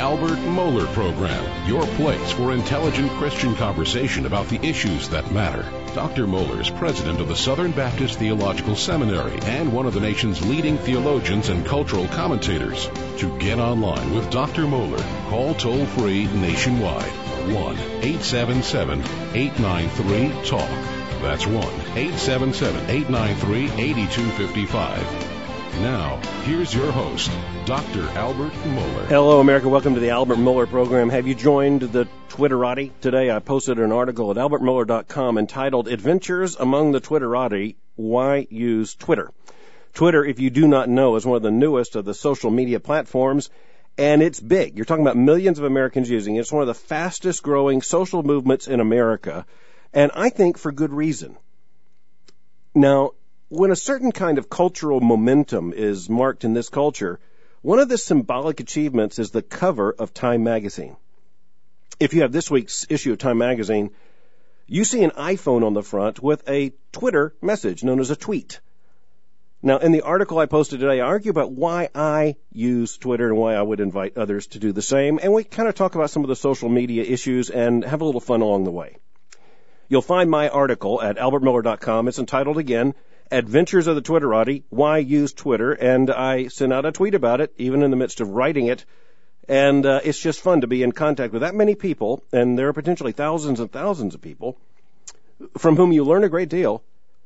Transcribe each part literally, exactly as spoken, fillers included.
Albert Mohler Program, your place for intelligent Christian conversation about the issues that matter. Doctor Mohler is president of the Southern Baptist Theological Seminary and one of the nation's leading theologians and cultural commentators. To get online with Doctor Mohler, call toll-free nationwide, one eight seven seven, eight nine three, talk. That's one eight seven seven, eight nine three, eight two five five. Now, here's your host, Doctor Albert Mohler. Hello, America. Welcome to the Albert Mohler Program. Have you joined the Twitterati? Today I posted an article at albert mohler dot com entitled Adventures Among the Twitterati, Why Use Twitter? Twitter, if you do not know, is one of the newest of the social media platforms, and it's big. You're talking about millions of Americans using it. It's one of the fastest growing social movements in America, and I think for good reason. Now, when a certain kind of cultural momentum is marked in this culture, one of the symbolic achievements is the cover of Time magazine. If you have this week's issue of Time magazine, you see an iPhone on the front with a Twitter message known as a tweet. Now, in the article I posted today, I argue about why I use Twitter and why I would invite others to do the same, and we kind of talk about some of the social media issues and have a little fun along the way. You'll find my article at albert mohler dot com. It's entitled, again, Adventures of the Twitterati, Why Use Twitter, and I sent out a tweet about it, even in the midst of writing it, and uh, it's just fun to be in contact with that many people, and there are potentially thousands and thousands of people from whom you learn a great deal.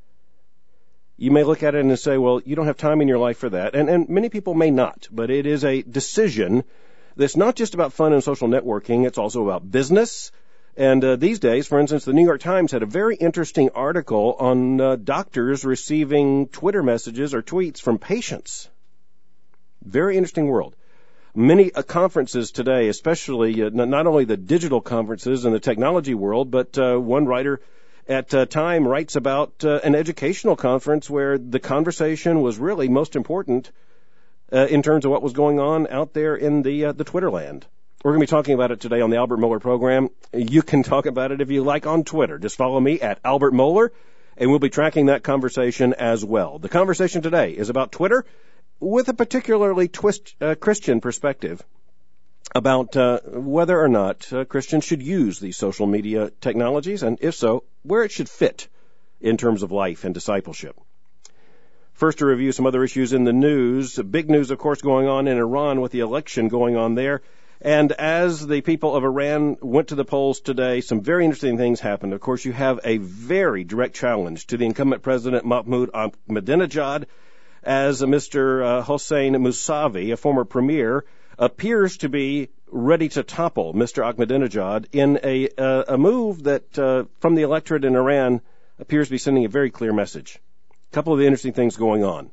You may look at it and say, well, you don't have time in your life for that, and, and many people may not, but it is a decision that's not just about fun and social networking, it's also about business. And uh, these days, for instance, the New York Times had a very interesting article on uh, doctors receiving Twitter messages or tweets from patients. Very interesting world. Many uh, conferences today, especially uh, not only the digital conferences in the technology world, but uh, one writer at uh, Time writes about uh, an educational conference where the conversation was really most important uh, in terms of what was going on out there in the uh, the Twitter land. We're going to be talking about it today on the Albert Mohler Program. You can talk about it if you like on Twitter. Just follow me at Albert Mohler, and we'll be tracking that conversation as well. The conversation today is about Twitter with a particularly twist, uh, Christian perspective about uh, whether or not uh, Christians should use these social media technologies, and if so, where it should fit in terms of life and discipleship. First, to review some other issues in the news. Big news, of course, going on in Iran with the election going on there. And as the people of Iran went to the polls today, some very interesting things happened. Of course, you have a very direct challenge to the incumbent president, Mahmoud Ahmadinejad, as Mister Uh, Hossein Mousavi, a former premier, appears to be ready to topple Mister Ahmadinejad in a, uh, a move that, uh, from the electorate in Iran, appears to be sending a very clear message. A couple of the interesting things going on.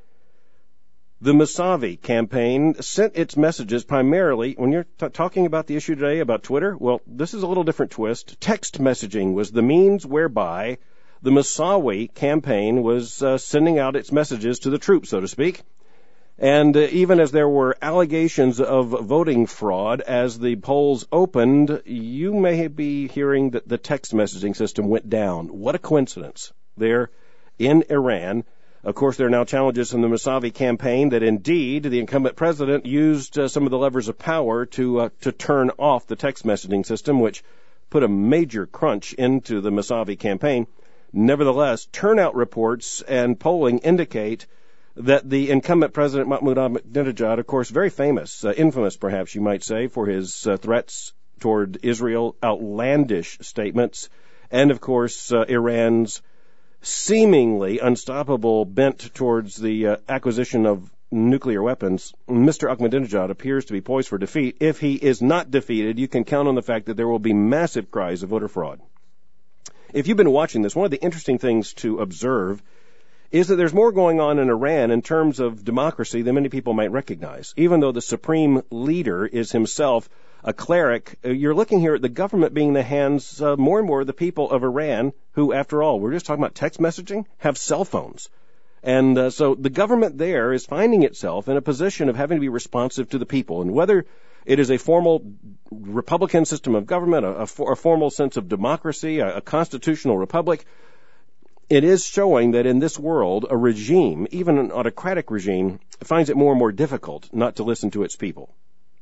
The Mousavi campaign sent its messages primarily, when you're t- talking about the issue today about Twitter, well, this is a little different twist. Text messaging was the means whereby the Mousavi campaign was uh, sending out its messages to the troops, so to speak. And uh, even as there were allegations of voting fraud as the polls opened, you may be hearing that the text messaging system went down. What a coincidence there in Iran. Of course, there are now challenges from the Mousavi campaign that indeed the incumbent president used uh, some of the levers of power to uh, to turn off the text messaging system, which put a major crunch into the Mousavi campaign. Nevertheless, turnout reports and polling indicate that the incumbent president, Mahmoud Ahmadinejad, of course, very famous, uh, infamous perhaps you might say, for his uh, threats toward Israel, outlandish statements, and of course uh, Iran's seemingly unstoppable bent towards the uh, acquisition of nuclear weapons, Mister Ahmadinejad appears to be poised for defeat. If he is not defeated, you can count on the fact that there will be massive cries of voter fraud. If you've been watching this, one of the interesting things to observe is that there's more going on in Iran in terms of democracy than many people might recognize. Even though the supreme leader is himself a cleric, you're looking here at the government being in the hands uh, more and more of the people of Iran, who, after all, we're just talking about text messaging, have cell phones. And uh, so the government there is finding itself in a position of having to be responsive to the people. And whether it is a formal Republican system of government, a, a, for, a formal sense of democracy, a, a constitutional republic, it is showing that in this world, a regime, even an autocratic regime, finds it more and more difficult not to listen to its people.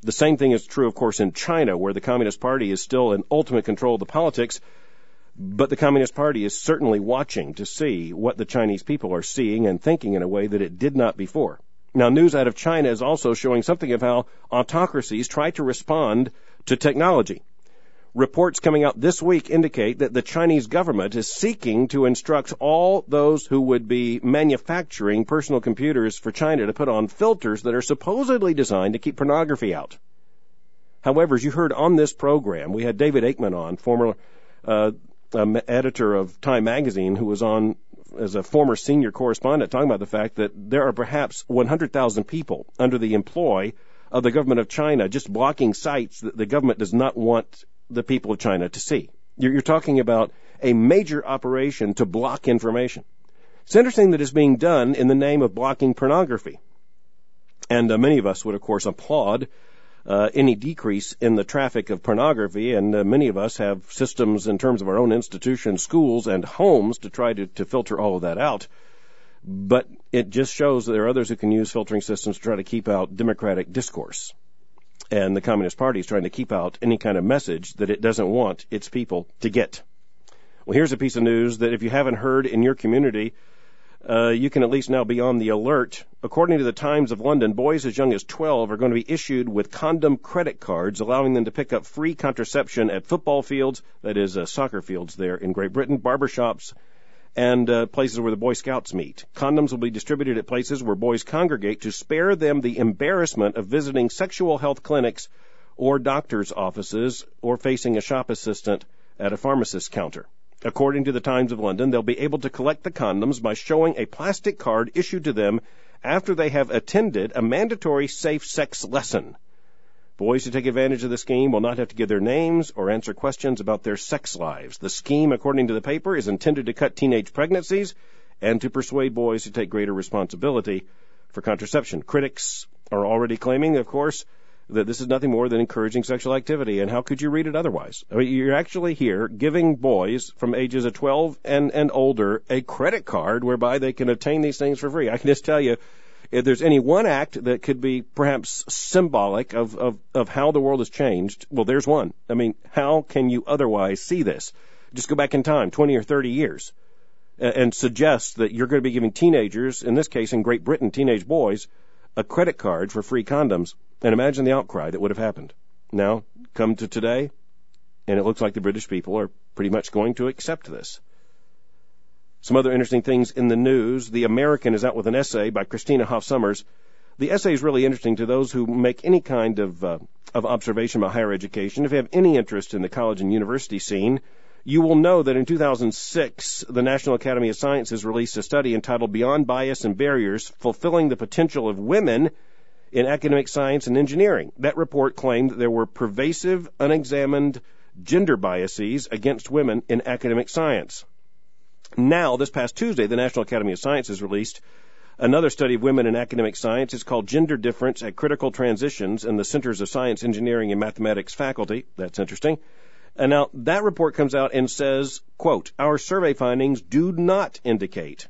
The same thing is true, of course, in China, where the Communist Party is still in ultimate control of the politics, but the Communist Party is certainly watching to see what the Chinese people are seeing and thinking in a way that it did not before. Now, news out of China is also showing something of how autocracies try to respond to technology. Reports coming out this week indicate that the Chinese government is seeking to instruct all those who would be manufacturing personal computers for China to put on filters that are supposedly designed to keep pornography out. However, as you heard on this program, we had David Aikman on, former uh, um, editor of Time Magazine, who was on as a former senior correspondent, talking about the fact that there are perhaps one hundred thousand people under the employ of the government of China just blocking sites that the government does not want the people of China to see. You're, you're talking about a major operation to block information. It's interesting that it's being done in the name of blocking pornography. And uh, many of us would, of course, applaud uh, any decrease in the traffic of pornography, and uh, many of us have systems in terms of our own institutions, schools, and homes to try to, to filter all of that out. But it just shows that there are others who can use filtering systems to try to keep out democratic discourse. And the Communist Party is trying to keep out any kind of message that it doesn't want its people to get. Well, here's a piece of news that if you haven't heard in your community, uh, you can at least now be on the alert. According to the Times of London, boys as young as twelve are going to be issued with condom credit cards, allowing them to pick up free contraception at football fields, that is, uh, soccer fields there in Great Britain, barbershops, and uh, places where the Boy Scouts meet. Condoms will be distributed at places where boys congregate to spare them the embarrassment of visiting sexual health clinics or doctor's offices or facing a shop assistant at a pharmacist's counter. According to the Times of London, they'll be able to collect the condoms by showing a plastic card issued to them after they have attended a mandatory safe sex lesson. Boys who take advantage of the scheme will not have to give their names or answer questions about their sex lives. The scheme, according to the paper, is intended to cut teenage pregnancies and to persuade boys to take greater responsibility for contraception. Critics are already claiming, of course, that this is nothing more than encouraging sexual activity, and how could you read it otherwise? I mean, you're actually here giving boys from ages of twelve and, and older a credit card whereby they can obtain these things for free. I can just tell you, if there's any one act that could be perhaps symbolic of, of, of how the world has changed, well, there's one. I mean, how can you otherwise see this? Just go back in time, twenty or thirty years, and, and suggest that you're going to be giving teenagers, in this case in Great Britain, teenage boys, a credit card for free condoms, and imagine the outcry that would have happened. Now, come to today, and it looks like the British people are pretty much going to accept this. Some other interesting things in the news. The American is out with an essay by Christina Hoff Sommers. The essay is really interesting to those who make any kind of uh, of observation about higher education. If you have any interest in the college and university scene, you will know that in two thousand six, the National Academy of Sciences released a study entitled Beyond Bias and Barriers, Fulfilling the Potential of Women in Academic Science and Engineering. That report claimed that there were pervasive, unexamined gender biases against women in academic science. Now, this past Tuesday, the National Academy of Sciences released another study of women in academic science. It's called Gender Difference at Critical Transitions in the Centers of Science, Engineering, and Mathematics Faculty. That's interesting. And now that report comes out and says, quote, our survey findings do not indicate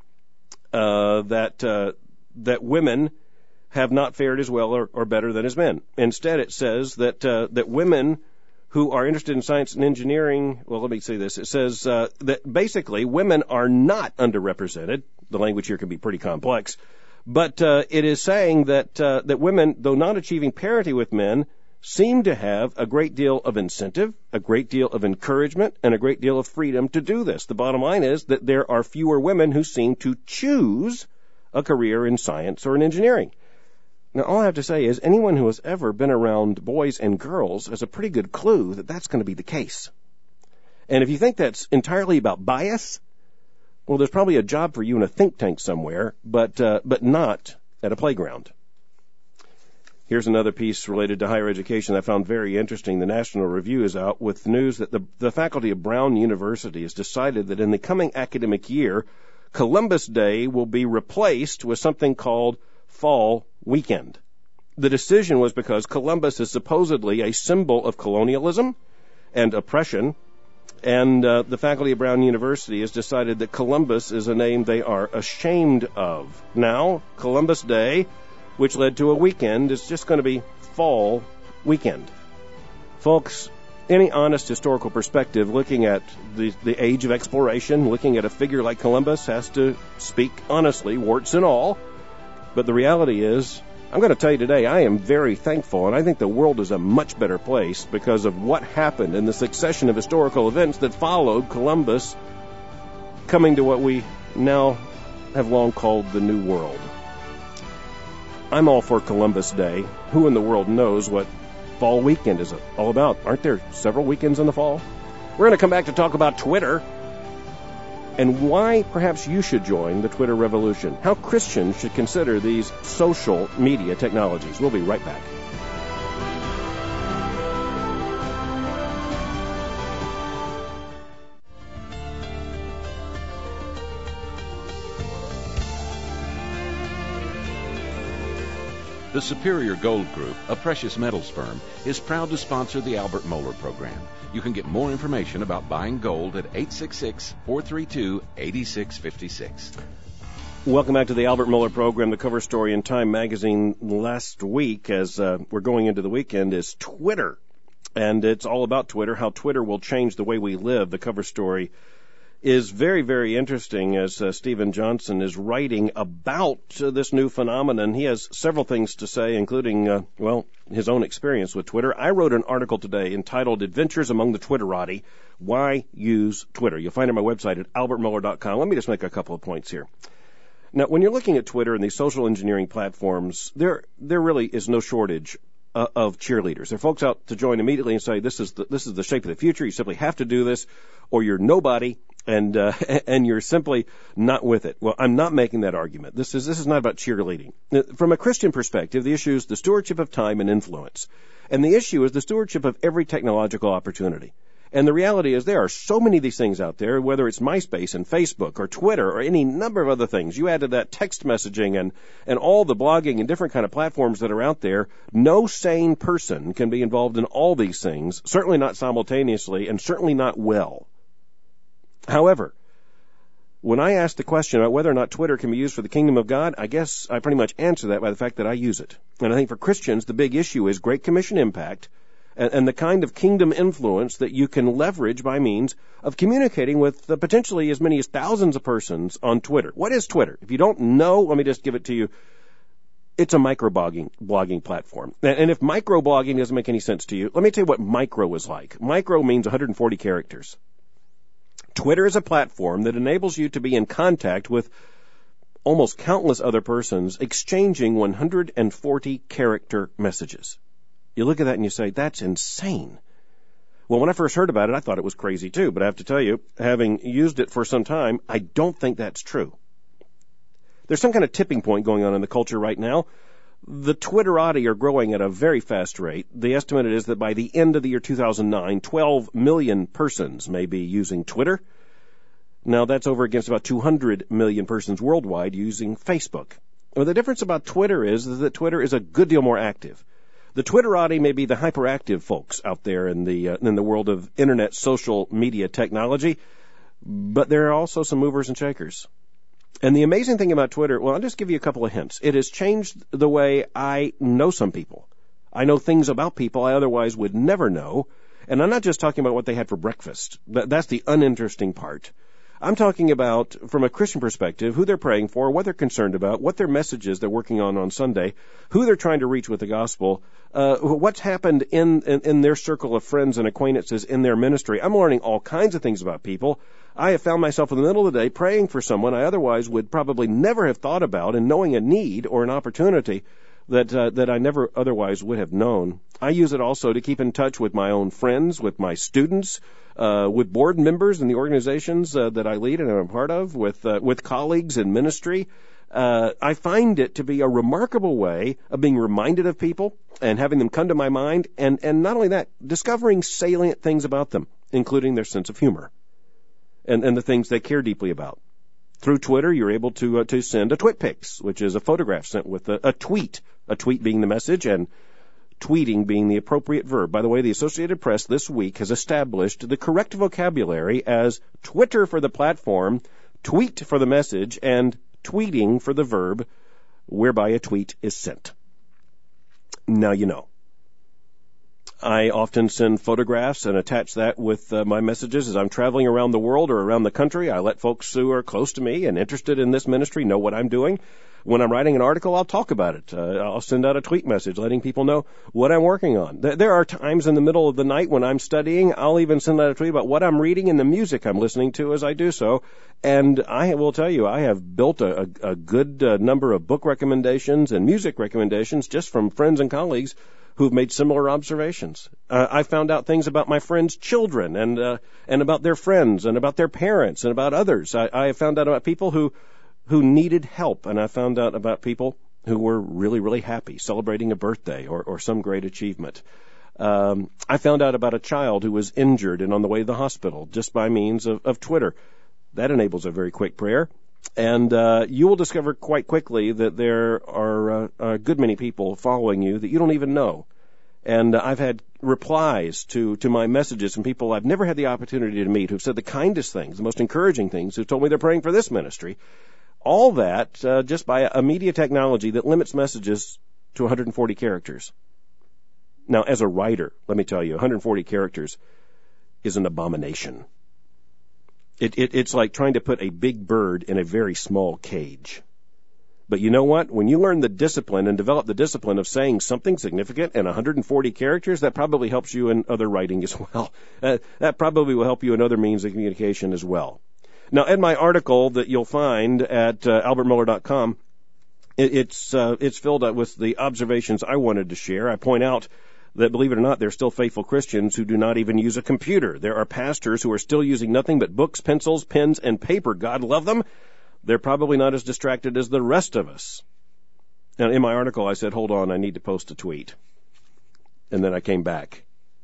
uh, that uh, that women have not fared as well or, or better than as men. Instead, it says that uh, that women who are interested in science and engineering, well, let me say this. It says uh, that basically women are not underrepresented. The language here can be pretty complex. But uh, it is saying that uh, that women, though not achieving parity with men, seem to have a great deal of incentive, a great deal of encouragement, and a great deal of freedom to do this. The bottom line is that there are fewer women who seem to choose a career in science or in engineering. Now, all I have to say is anyone who has ever been around boys and girls has a pretty good clue that that's going to be the case. And if you think that's entirely about bias, well, there's probably a job for you in a think tank somewhere, but uh, but not at a playground. Here's another piece related to higher education that I found very interesting. The National Review is out with news that the, the faculty of Brown University has decided that in the coming academic year, Columbus Day will be replaced with something called Fall Weekend. The decision was because Columbus is supposedly a symbol of colonialism and oppression, and uh, the faculty of Brown University has decided that Columbus is a name they are ashamed of. Now, Columbus Day which led to a weekend is just going to be fall weekend. Folks, any honest historical perspective looking at the, the age of exploration, looking at a figure like Columbus, has to speak honestly, warts and all. But the reality is, I'm going to tell you today, I am very thankful, and I think the world is a much better place because of what happened in the succession of historical events that followed Columbus coming to what we now have long called the New World. I'm all for Columbus Day. Who in the world knows what fall weekend is all about? Aren't there several weekends in the fall? We're going to come back to talk about Twitter and why perhaps you should join the Twitter revolution. How Christians should consider these social media technologies. We'll be right back. The Superior Gold Group, a precious metals firm, is proud to sponsor the Albert Mohler program. You can get more information about buying gold at eight six six, four three two, eight six five six. Welcome back to the Albert Mohler program. The cover story in Time magazine last week, as uh, we're going into the weekend, is Twitter. And it's all about Twitter, how Twitter will change the way we live. The cover story is very, very interesting as uh, Stephen Johnson is writing about uh, this new phenomenon. He has several things to say, including, uh, well, his own experience with Twitter. I wrote an article today entitled Adventures Among the Twitterati, Why Use Twitter? You'll find it on my website at albert mohler dot com. Let me just make a couple of points here. Now, when you're looking at Twitter and these social engineering platforms, there there really is no shortage uh, of cheerleaders. There are folks out to join immediately and say, this is the, this is the shape of the future. You simply have to do this, or you're nobody. And uh, and you're simply not with it. Well, I'm not making that argument. This is this is not about cheerleading. From a Christian perspective, the issue is the stewardship of time and influence. And the issue is the stewardship of every technological opportunity. And the reality is there are so many of these things out there, whether it's MySpace and Facebook or Twitter or any number of other things. You add to that text messaging and, and all the blogging and different kind of platforms that are out there. No sane person can be involved in all these things, certainly not simultaneously and certainly not well. However, when I ask the question about whether or not Twitter can be used for the kingdom of God, I guess I pretty much answer that by the fact that I use it. And I think for Christians, the big issue is Great Commission impact and, and the kind of kingdom influence that you can leverage by means of communicating with uh, potentially as many as thousands of persons on Twitter. What is Twitter? If you don't know, let me just give it to you. It's a microblogging blogging platform. And, and if microblogging doesn't make any sense to you, let me tell you what micro is like. Micro means one hundred forty characters. Twitter is a platform that enables you to be in contact with almost countless other persons exchanging one hundred forty character messages. You look at that and you say, that's insane. Well, when I first heard about it, I thought it was crazy too. But I have to tell you, having used it for some time, I don't think that's true. There's some kind of tipping point going on in the culture right now. The Twitterati are growing at a very fast rate. The estimate is that by the end of the year two thousand nine, twelve million persons may be using Twitter. Now, that's over against about two hundred million persons worldwide using Facebook. Well, the difference about Twitter is that Twitter is a good deal more active. The Twitterati may be the hyperactive folks out there in the uh, in the world of internet social media technology, but there are also some movers and shakers. And the amazing thing about Twitter, well, I'll just give you a couple of hints. It has changed the way I know some people. I know things about people I otherwise would never know. And I'm not just talking about what they had for breakfast. That's the uninteresting part. I'm talking about, from a Christian perspective, who they're praying for, what they're concerned about, what their message is they're working on on Sunday, who they're trying to reach with the gospel, uh, what's happened in, in, in their circle of friends and acquaintances in their ministry. I'm learning all kinds of things about people. I have found myself in the middle of the day praying for someone I otherwise would probably never have thought about, and knowing a need or an opportunity that uh, that I never otherwise would have known. I use it also to keep in touch with my own friends, with my students, uh, with board members in the organizations uh, that I lead and I'm a part of, with uh, with colleagues in ministry. Uh, I find it to be a remarkable way of being reminded of people and having them come to my mind, and, and not only that, discovering salient things about them, including their sense of humor and, and the things they care deeply about. Through Twitter, you're able to uh, to send a TwitPics, which is a photograph sent with a, a tweet, a tweet being the message and tweeting being the appropriate verb. By the way, the Associated Press this week has established the correct vocabulary as Twitter for the platform, tweet for the message, and tweeting for the verb, whereby a tweet is sent. Now you know. I often send photographs and attach that with uh, my messages as I'm traveling around the world or around the country. I let folks who are close to me and interested in this ministry know what I'm doing. When I'm writing an article, I'll talk about it. Uh, I'll send out a tweet message letting people know what I'm working on. Th- there are times in the middle of the night when I'm studying, I'll even send out a tweet about what I'm reading and the music I'm listening to as I do so. And I will tell you, I have built a, a, a good uh, number of book recommendations and music recommendations just from friends and colleagues who've made similar observations. Uh, I found out things about my friends' children and uh, and about their friends and about their parents and about others. I, I found out about people who who needed help, and I found out about people who were really, really happy, celebrating a birthday or, or some great achievement. Um, I found out about a child who was injured and on the way to the hospital just by means of, of Twitter. That enables a very quick prayer. And uh, you will discover quite quickly that there are uh, a good many people following you that you don't even know. And uh, I've had replies to, to my messages from people I've never had the opportunity to meet who've said the kindest things, the most encouraging things, who've told me they're praying for this ministry. All that uh, just by a media technology that limits messages to one hundred forty characters. Now, as a writer, let me tell you, one hundred forty characters is an abomination. It, it, it's like trying to put a big bird in a very small cage. But you know what? When you learn the discipline and develop the discipline of saying something significant in one hundred forty characters, that probably helps you in other writing as well. Uh, that probably will help you in other means of communication as well. Now, in my article that you'll find at uh, albert mohler dot com, it, it's uh, it's filled out with the observations I wanted to share. I point out that, believe it or not, there are still faithful Christians who do not even use a computer. There are pastors who are still using nothing but books, pencils, pens, and paper. God love them. They're probably not as distracted as the rest of us. Now, in my article, I said, hold on, I need to post a tweet. And then I came back.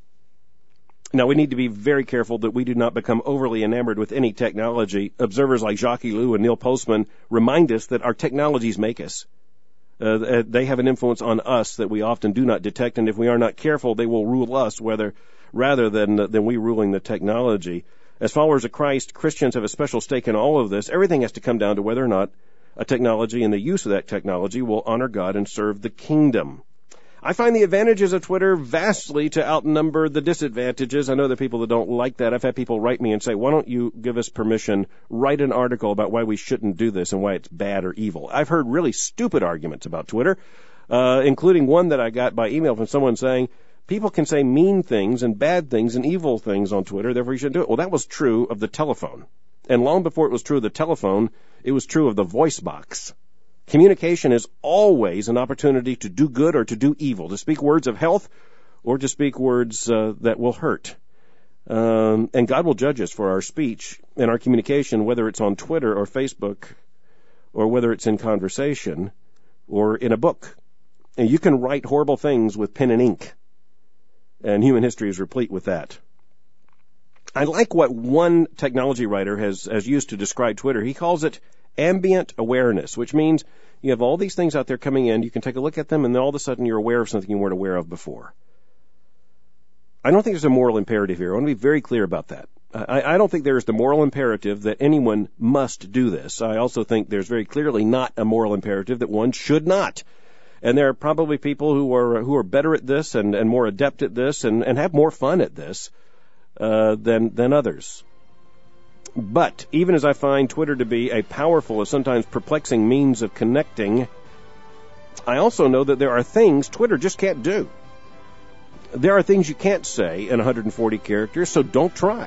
Now, we need to be very careful that we do not become overly enamored with any technology. Observers like Jacques Ellul and Neil Postman remind us that our technologies make us. Uh, they have an influence on us that we often do not detect, and if we are not careful, they will rule us whether, rather than, than we ruling the technology. As followers of Christ, Christians have a special stake in all of this. Everything has to come down to whether or not a technology and the use of that technology will honor God and serve the kingdom. I find the advantages of Twitter vastly to outnumber the disadvantages. I know there are people that don't like that. I've had people write me and say, why don't you give us permission, write an article about why we shouldn't do this and why it's bad or evil. I've heard really stupid arguments about Twitter, uh, including one that I got by email from someone saying, people can say mean things and bad things and evil things on Twitter, therefore you shouldn't do it. Well, that was true of the telephone. And long before it was true of the telephone, it was true of the voice box. Communication is always an opportunity to do good or to do evil, to speak words of health or to speak words uh, that will hurt. Um, and God will judge us for our speech and our communication, whether it's on Twitter or Facebook or whether it's in conversation or in a book. And you can write horrible things with pen and ink. And human history is replete with that. I like what one technology writer has, has used to describe Twitter. He calls it ambient awareness, which means you have all these things out there coming in, you can take a look at them, and then all of a sudden you're aware of something you weren't aware of before. I don't think there's a moral imperative here. I want to be very clear about that. I, I don't think there is the moral imperative that anyone must do this. I also think there's very clearly not a moral imperative that one should not. And there are probably people who are who are better at this and, and more adept at this and, and have more fun at this uh, than than others. But even as I find Twitter to be a powerful and sometimes perplexing means of connecting, I also know that there are things Twitter just can't do. There are things you can't say in one hundred forty characters, so don't try.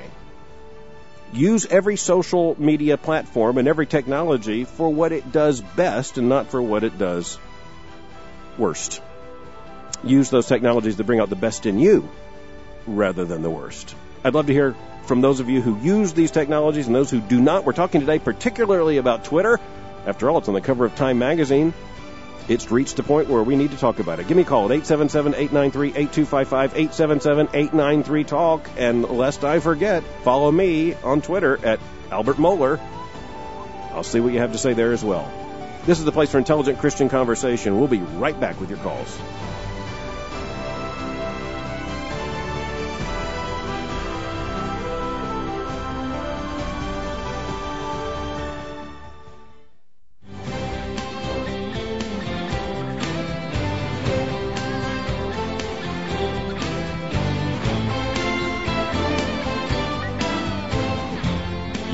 Use every social media platform and every technology for what it does best and not for what it does worst. Use those technologies to bring out the best in you rather than the worst. I'd love to hear from those of you who use these technologies and those who do not. We're talking today particularly about Twitter. After all, it's on the cover of Time magazine. It's reached a point where we need to talk about it. Give me a call at eight seven seven, eight nine three, eight two five five, eight seven seven, eight nine three, talk. And lest I forget, follow me on Twitter at Albert Mohler. I'll see what you have to say there as well. This is the place for intelligent Christian conversation. We'll be right back with your calls.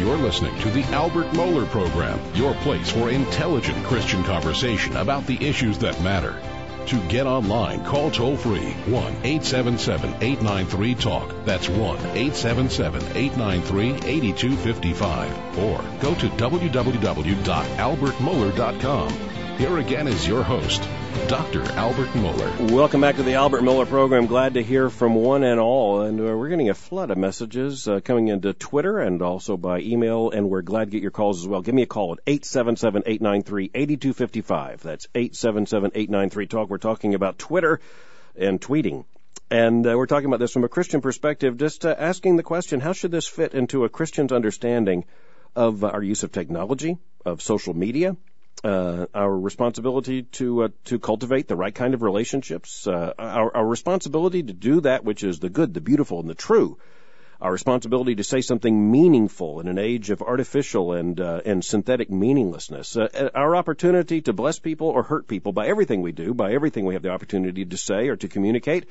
You're listening to the Albert Mohler Program, your place for intelligent Christian conversation about the issues that matter. To get online, call toll-free one eight seven seven, eight nine three, TALK. That's one eight seven seven, eight nine three, eight two five five. Or go to w w w dot albert mohler dot com. Here again is your host, Doctor Albert Mohler. Welcome back to the Albert Mohler Program. Glad to hear from one and all. And uh, we're getting a flood of messages uh, coming into Twitter and also by email, and we're glad to get your calls as well. Give me a call at eight seven seven, eight nine three, eight two five five. That's eight seven seven, eight nine three, TALK. We're talking about Twitter and tweeting. And uh, we're talking about this from a Christian perspective, just uh, asking the question, how should this fit into a Christian's understanding of uh, our use of technology, of social media, Uh, our responsibility to uh, to cultivate the right kind of relationships, uh, our, our responsibility to do that which is the good, the beautiful, and the true, our responsibility to say something meaningful in an age of artificial and uh, and synthetic meaninglessness, uh, our opportunity to bless people or hurt people by everything we do, by everything we have the opportunity to say or to communicate.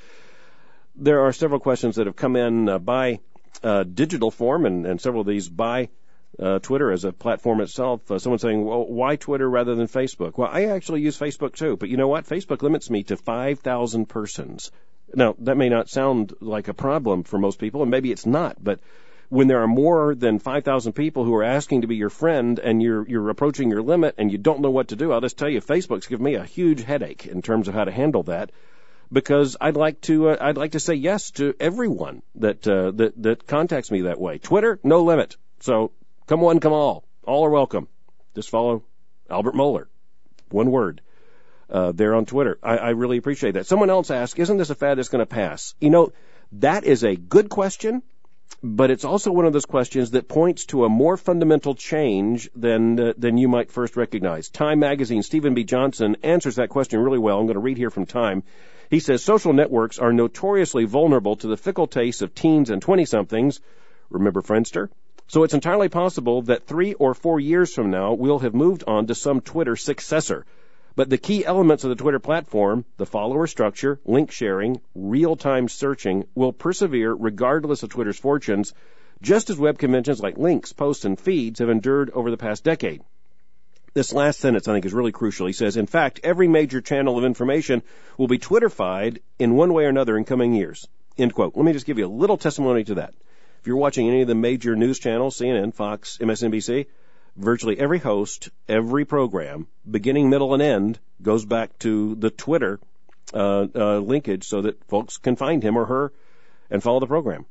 There are several questions that have come in uh, by uh, digital form, and, and several of these by Uh, Twitter as a platform itself. Uh, someone saying, well, why Twitter rather than Facebook? Well, I actually use Facebook too, but you know what? Facebook limits me to five thousand persons. Now, that may not sound like a problem for most people, and maybe it's not, but when there are more than five thousand people who are asking to be your friend and you're you're approaching your limit and you don't know what to do, I'll just tell you, Facebook's given me a huge headache in terms of how to handle that, because I'd like to uh, I'd like to say yes to everyone that uh, that that contacts me that way. Twitter, no limit. So come one, come all. All are welcome. Just follow Albert Mohler. One word. Uh, there on Twitter. I, I really appreciate that. Someone else asked, isn't this a fad that's going to pass? You know, that is a good question, but it's also one of those questions that points to a more fundamental change than uh, than you might first recognize. Time magazine, Stephen B. Johnson answers that question really well. I'm going to read here from Time. He says, social networks are notoriously vulnerable to the fickle tastes of teens and twenty-somethings. Remember Friendster? So it's entirely possible that three or four years from now, we'll have moved on to some Twitter successor. But the key elements of the Twitter platform, the follower structure, link sharing, real-time searching, will persevere regardless of Twitter's fortunes, just as web conventions like links, posts, and feeds have endured over the past decade. This last sentence, I think, is really crucial. He says, in fact, every major channel of information will be Twitterfied in one way or another in coming years. End quote. Let me just give you a little testimony to that. If you're watching any of the major news channels, C N N, Fox, M S N B C, virtually every host, every program, beginning, middle, and end, goes back to the Twitter uh, uh, linkage so that folks can find him or her and follow the program.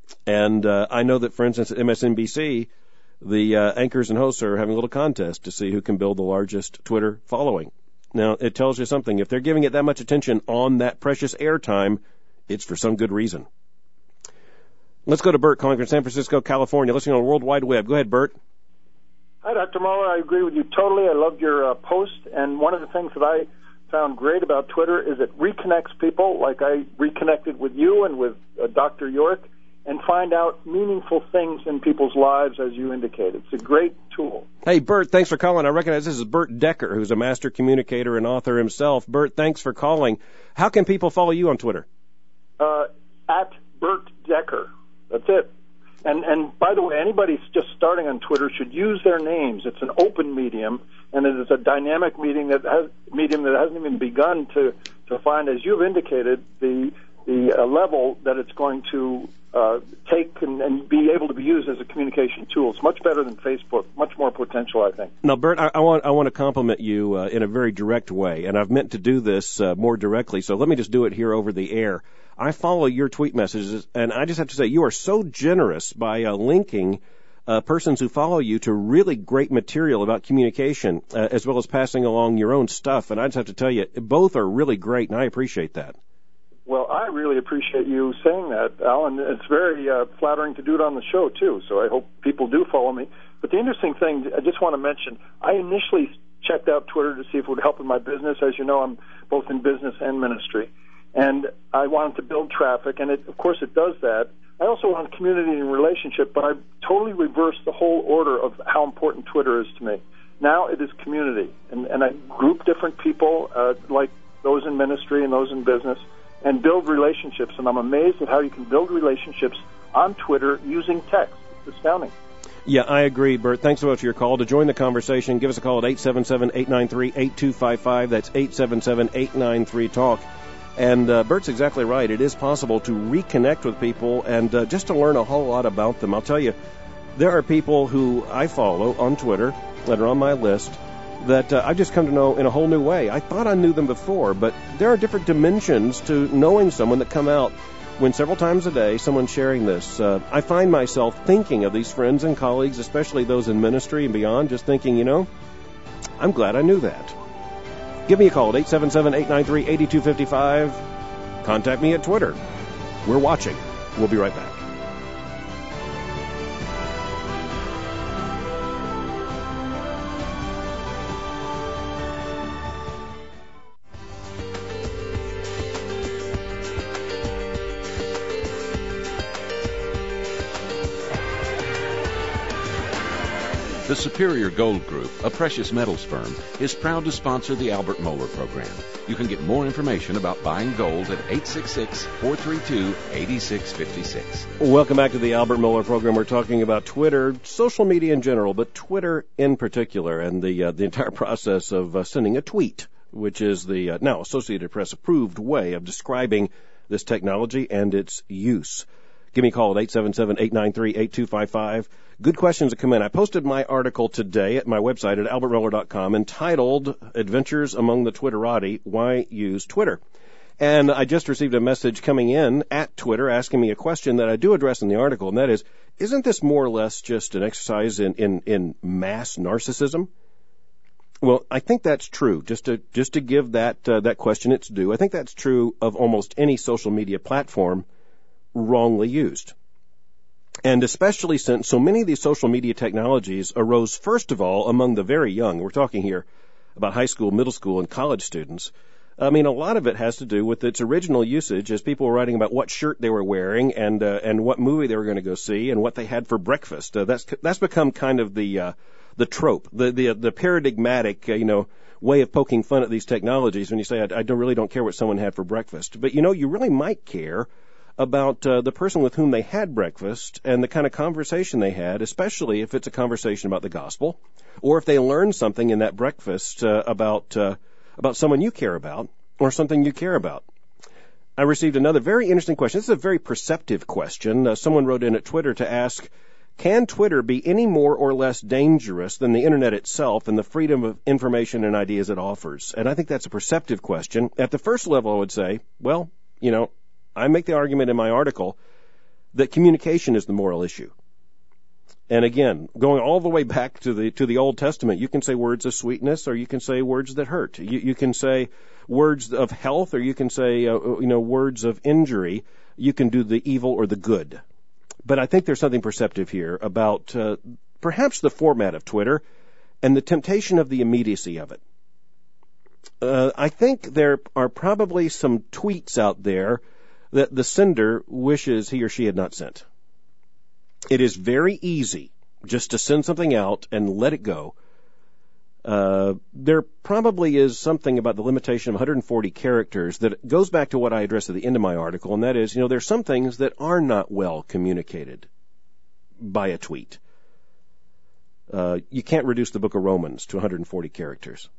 And uh, I know that, for instance, at M S N B C, the uh, anchors and hosts are having a little contest to see who can build the largest Twitter following. Now, it tells you something. If they're giving it that much attention on that precious airtime, it's for some good reason. Let's go to Bert calling from San Francisco, California, listening on the World Wide Web. Go ahead, Bert. Hi, Doctor Mohler. I agree with you totally. I loved your uh, post, and one of the things that I found great about Twitter is it reconnects people, like I reconnected with you and with uh, Doctor York, and find out meaningful things in people's lives, as you indicated. It's a great tool. Hey, Bert, thanks for calling. I recognize this is Bert Decker, who's a master communicator and author himself. Bert, thanks for calling. How can people follow you on Twitter? Uh, at Bert Decker. That's it. And and by the way, anybody just starting on Twitter should use their names. It's an open medium, and it is a dynamic medium that has medium that hasn't even begun to, to find, as you've indicated, the the uh, level that it's going to uh, take and, and be able to be used as a communication tool. It's much better than Facebook, much more potential, I think. Now, Bert, I, I want I want to compliment you uh, in a very direct way, and I've meant to do this uh, more directly, so let me just do it here over the air. I follow your tweet messages, and I just have to say you are so generous by uh, linking uh, persons who follow you to really great material about communication, uh, as well as passing along your own stuff. And I just have to tell you, both are really great, and I appreciate that. Well, I really appreciate you saying that, Al, and it's very uh, flattering to do it on the show, too, so I hope people do follow me. But the interesting thing, I just want to mention, I initially checked out Twitter to see if it would help in my business. As you know, I'm both in business and ministry. And I wanted to build traffic, and it, of course it does that. I also want community and relationship, but I totally reversed the whole order of how important Twitter is to me. Now it is community, and, and I group different people, uh, like those in ministry and those in business, and build relationships. And I'm amazed at how you can build relationships on Twitter using text. It's astounding. Yeah, I agree, Bert. Thanks so much for your call. To join the conversation, give us a call at eight seven seven, eight nine three, eight two five five. That's eight seven seven, eight nine three, talk. And uh, Bert's exactly right. It is possible to reconnect with people and uh, just to learn a whole lot about them. I'll tell you, there are people who I follow on Twitter that are on my list that uh, I've just come to know in a whole new way. I thought I knew them before, but there are different dimensions to knowing someone that come out when several times a day someone's sharing this. Uh, I find myself thinking of these friends and colleagues, especially those in ministry and beyond, just thinking, you know, I'm glad I knew that. Give me a call at eight seven seven, eight nine three, eight two five five. Contact me at Twitter. We're watching. We'll be right back. The Superior Gold Group, a precious metals firm, is proud to sponsor the Albert Mohler program. You can get more information about buying gold at eight six six, four three two, eight six five six. Welcome back to the Albert Mohler program. We're talking about Twitter, social media in general, but Twitter in particular, and the uh, the entire process of uh, sending a tweet, which is the uh, now Associated Press approved way of describing this technology and its use. Give me a call at eight seven seven, eight nine three, eight two five five. Good questions that come in. I posted my article today at my website at albert mohler dot com entitled Adventures Among the Twitterati, Why Use Twitter? And I just received a message coming in at Twitter asking me a question that I do address in the article, and that is, isn't this more or less just an exercise in, in, in mass narcissism? Well, I think that's true. Just to just to give that uh, that question its due, I think that's true of almost any social media platform wrongly used. And especially since so many of these social media technologies arose, first of all, among the very young. We're talking here about high school, middle school, and college students. I mean, a lot of it has to do with its original usage as people were writing about what shirt they were wearing and uh, and what movie they were going to go see and what they had for breakfast. Uh, that's that's become kind of the uh, the trope, the the the paradigmatic, uh, you know, way of poking fun at these technologies when you say, I, I don't really don't care what someone had for breakfast. But, you know, you really might care about uh, the person with whom they had breakfast and the kind of conversation they had, especially if it's a conversation about the gospel, or if they learn something in that breakfast uh, about uh, about someone you care about or something you care about. I received another very interesting question. This is a very perceptive question. Uh, someone wrote in at Twitter to ask, can Twitter be any more or less dangerous than the Internet itself and the freedom of information and ideas it offers? And I think that's a perceptive question. At the first level, I would say, well, you know, I make the argument in my article that communication is the moral issue. And again, going all the way back to the to the Old Testament, you can say words of sweetness or you can say words that hurt. You, you can say words of health or you can say, uh, you know, words of injury. You can do the evil or the good. But I think there's something perceptive here about uh, perhaps the format of Twitter and the temptation of the immediacy of it. Uh, I think there are probably some tweets out there that the sender wishes he or she had not sent. It is very easy just to send something out and let it go. Uh, there probably is something about the limitation of one hundred forty characters that goes back to what I addressed at the end of my article, and that is, you know, there's some things that are not well communicated by a tweet. Uh, you can't reduce the book of Romans to one hundred forty characters.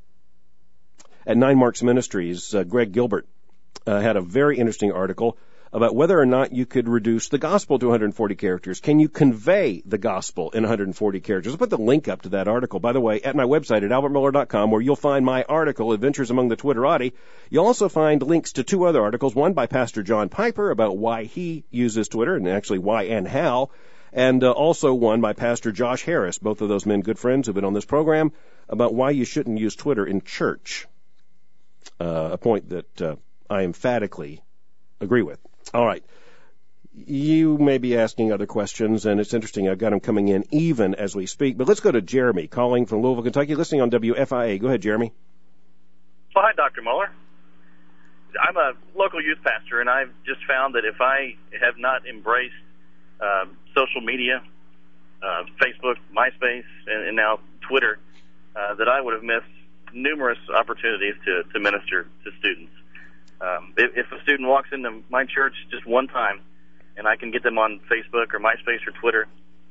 At Nine Marks Ministries, uh, Greg Gilbert Uh, had a very interesting article about whether or not you could reduce the gospel to one hundred forty characters. Can you convey the gospel in one hundred forty characters? I'll put the link up to that article, by the way, at my website at albert mohler dot com, where you'll find my article, Adventures Among the Twitterati. You'll also find links to two other articles, one by Pastor John Piper about why he uses Twitter, and actually why and how, and uh, also one by Pastor Josh Harris, both of those men good friends who've been on this program, about why you shouldn't use Twitter in church, uh, a point that uh, I emphatically agree with. All right. You may be asking other questions, and it's interesting. I've got them coming in even as we speak. But let's go to Jeremy, calling from Louisville, Kentucky, listening on W F I A. Go ahead, Jeremy. Well, hi, Doctor Mohler. I'm a local youth pastor, and I've just found that if I have not embraced uh, social media, uh, Facebook, MySpace, and, and now Twitter, uh, that I would have missed numerous opportunities to, to minister to students. Um, if, if a student walks into my church just one time and I can get them on Facebook or MySpace or Twitter,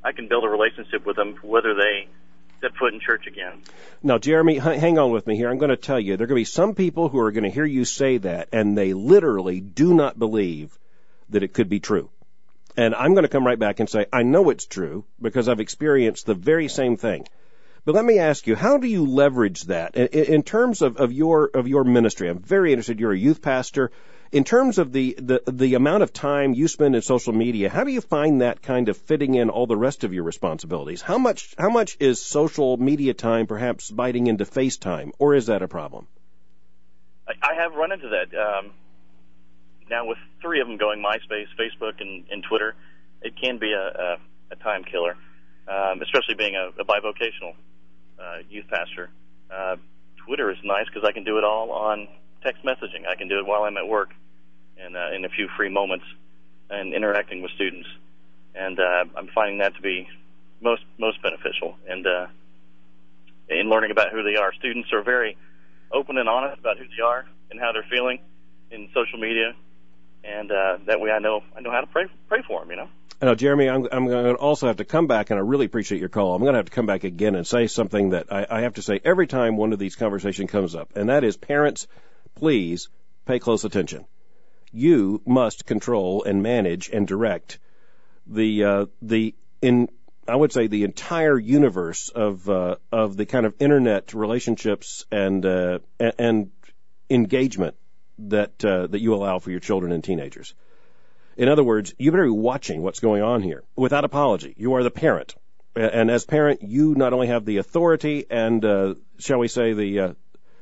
I can build a relationship with them, whether they set foot in church again. Now, Jeremy, h- hang on with me here. I'm going to tell you, there are going to be some people who are going to hear you say that, and they literally do not believe that it could be true. And I'm going to come right back and say, I know it's true because I've experienced the very same thing. But let me ask you, how do you leverage that in, in terms of, of your of your ministry? I'm very interested. You're a youth pastor. In terms of the, the, the amount of time you spend in social media, how do you find that kind of fitting in all the rest of your responsibilities? How much how much is social media time perhaps biting into FaceTime, or is that a problem? I, I have run into that. Um, now with three of them going, MySpace, Facebook, and, and Twitter, it can be a, a, a time killer, um, especially being a, a bivocational uh, youth pastor. Uh, Twitter is nice because I can do it all on text messaging. I can do it while I'm at work and uh, in a few free moments and interacting with students. And uh, I'm finding that to be most most beneficial and uh, in learning about who they are. Students are very open and honest about who they are and how they're feeling in social media, and uh, that way I know I know how to pray pray for them, you know. Now, Jeremy, I'm, I'm going to also have to come back, and I really appreciate your call. I'm going to have to come back again and say something that I, I have to say every time one of these conversations comes up, and that is, parents, please pay close attention. You must control and manage and direct the uh, the in I would say the entire universe of uh, of the kind of internet relationships and uh, and engagement that uh, that you allow for your children and teenagers. In other words, you better be watching what's going on here without apology. You are the parent, and as parent, you not only have the authority and uh, shall we say the uh,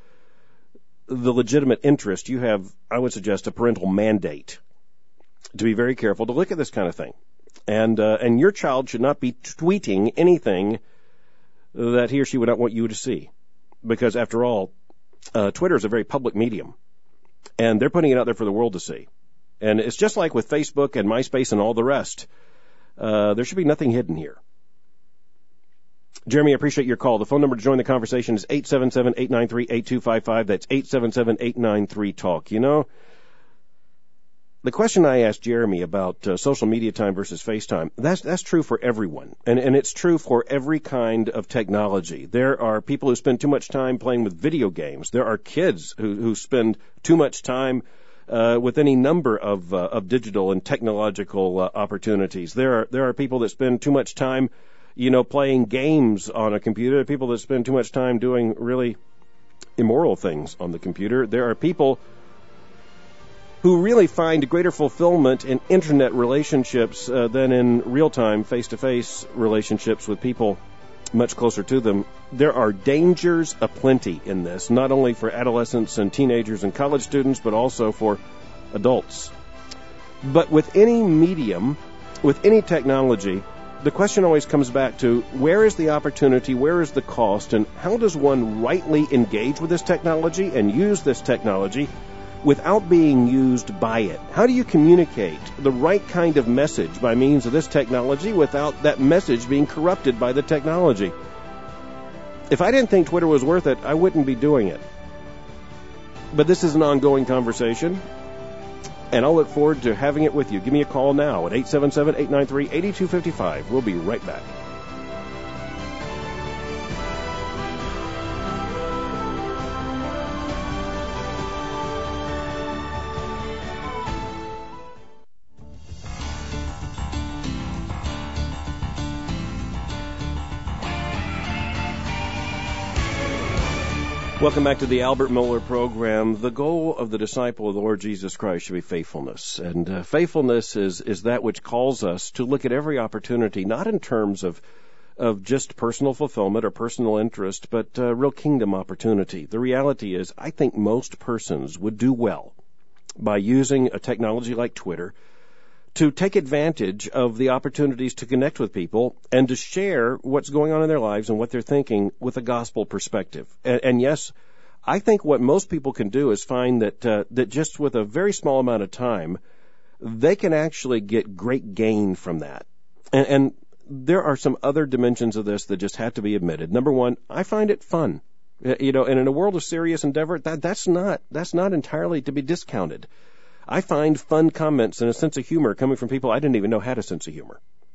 the legitimate interest, you have, I would suggest, a parental mandate to be very careful to look at this kind of thing. And uh, and your child should not be tweeting anything that he or she would not want you to see. Because, after all, uh, Twitter is a very public medium. And they're putting it out there for the world to see. And it's just like with Facebook and MySpace and all the rest. Uh, there should be nothing hidden here. Jeremy, I appreciate your call. The phone number to join the conversation is eight seven seven, eight nine three, eight two five five. That's eight seven seven, eight nine three, talk. You know, the question I asked Jeremy about uh, social media time versus FaceTime, that's that's true for everyone. And, and it's true for every kind of technology. There are people who spend too much time playing with video games. There are kids who, who spend too much time uh, with any number of, uh, of digital and technological uh, opportunities. There are, there are people that spend too much time you know, playing games on a computer, people that spend too much time doing really immoral things on the computer. There are people who really find greater fulfillment in internet relationships uh, than in real-time, face-to-face relationships with people much closer to them. There are dangers aplenty in this, not only for adolescents and teenagers and college students, but also for adults. But with any medium, with any technology, the question always comes back to where is the opportunity, where is the cost, and how does one rightly engage with this technology and use this technology without being used by it? How do you communicate the right kind of message by means of this technology without that message being corrupted by the technology? If I didn't think Twitter was worth it, I wouldn't be doing it. But this is an ongoing conversation, and I'll look forward to having it with you. Give me a call now at eight seven seven, eight nine three, eight two five five. We'll be right back. Welcome back to the Albert Mohler program. The goal of the disciple of the Lord Jesus Christ should be faithfulness. And uh, faithfulness is, is that which calls us to look at every opportunity, not in terms of of just personal fulfillment or personal interest, but uh, real kingdom opportunity. The reality is, I think most persons would do well by using a technology like Twitter to take advantage of the opportunities to connect with people and to share what's going on in their lives and what they're thinking with a gospel perspective. And, and yes, I think what most people can do is find that uh, that just with a very small amount of time, they can actually get great gain from that. And, and there are some other dimensions of this that just have to be admitted. Number one, I find it fun. You know, and in a world of serious endeavor, that that's not that's not entirely to be discounted. I find fun comments and a sense of humor coming from people I didn't even know had a sense of humor.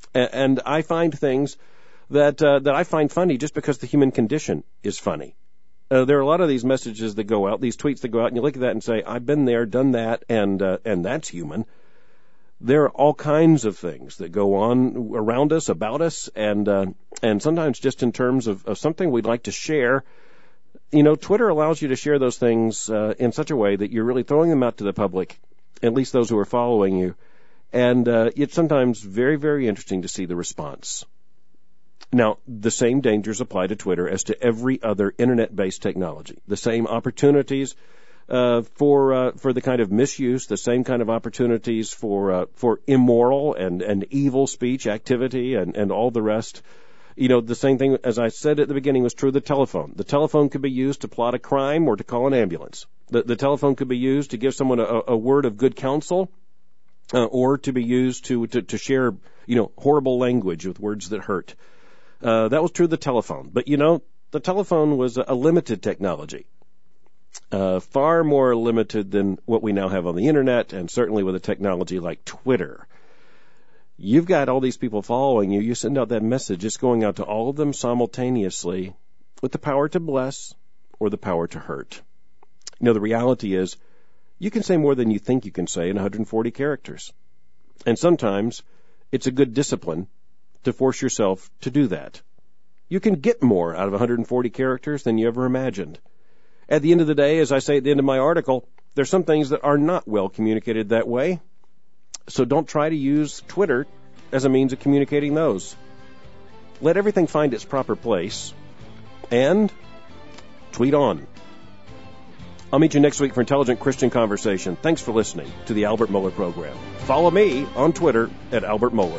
And, and I find things that uh, that I find funny just because the human condition is funny. Uh, there are a lot of these messages that go out, these tweets that go out, and you look at that and say, I've been there, done that, and uh, and that's human. There are all kinds of things that go on around us, about us, and uh, and sometimes just in terms of, of something we'd like to share. You know, Twitter allows you to share those things uh, in such a way that you're really throwing them out to the public, at least those who are following you. And uh, it's sometimes very, very interesting to see the response. Now, the same dangers apply to Twitter as to every other internet-based technology. The same opportunities uh, for uh, for the kind of misuse, the same kind of opportunities for uh, for immoral and, and evil speech activity and, and all the rest. You know, the same thing, as I said at the beginning, was true of the telephone. The telephone could be used to plot a crime or to call an ambulance. The, the telephone could be used to give someone a, a word of good counsel uh, or to be used to, to, to share, you know, horrible language with words that hurt. Uh, that was true of the telephone. But, you know, the telephone was a, a limited technology, uh, far more limited than what we now have on the Internet, and certainly with a technology like Twitter. You've got all these people following you. You send out that message. It's going out to all of them simultaneously with the power to bless or the power to hurt. You know, the reality is you can say more than you think you can say in one hundred forty characters. And sometimes it's a good discipline to force yourself to do that. You can get more out of one hundred forty characters than you ever imagined. At the end of the day, as I say at the end of my article, there's some things that are not well communicated that way. So don't try to use Twitter as a means of communicating those. Let everything find its proper place and tweet on. I'll meet you next week for Intelligent Christian Conversation. Thanks for listening to the Albert Mohler Program. Follow me on Twitter at Albert Mohler.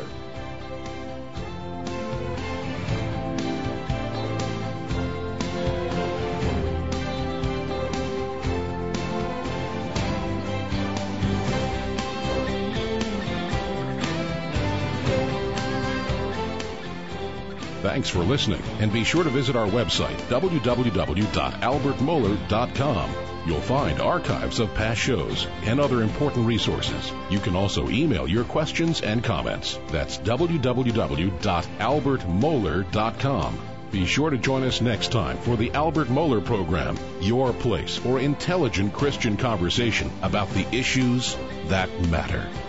Thanks for listening, and be sure to visit our website, w w w dot albert mohler dot com. You'll find archives of past shows and other important resources. You can also email your questions and comments. That's w w w dot albert mohler dot com. Be sure to join us next time for the Albert Mohler Program, your place for intelligent Christian conversation about the issues that matter.